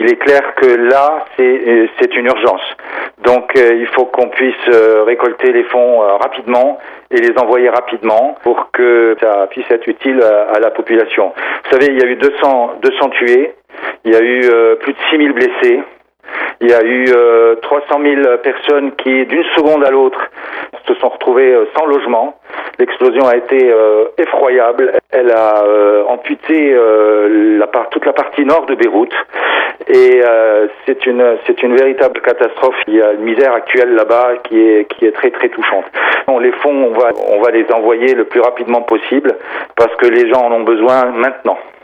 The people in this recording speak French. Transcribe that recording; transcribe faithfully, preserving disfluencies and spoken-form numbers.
il est clair que là, c'est, c'est une urgence. Donc euh, il faut qu'on puisse euh, récolter les fonds euh, rapidement et les envoyer rapidement pour que ça puisse être utile à, à la population. Vous savez, il y a eu deux cents, deux cents tués, il y a eu euh, plus de six mille blessés, il y a eu euh, trois cent mille personnes qui, d'une seconde à l'autre, se sont retrouvées euh, sans logement. L'explosion a été euh, effroyable. Elle a euh, amputé euh, la part, toute la partie nord de Beyrouth. Et euh, c'est une c'est une véritable catastrophe. Il y a une misère actuelle là-bas qui est qui est très très touchante. Bon, les fonds, on va on va les envoyer le plus rapidement possible parce que les gens en ont besoin maintenant.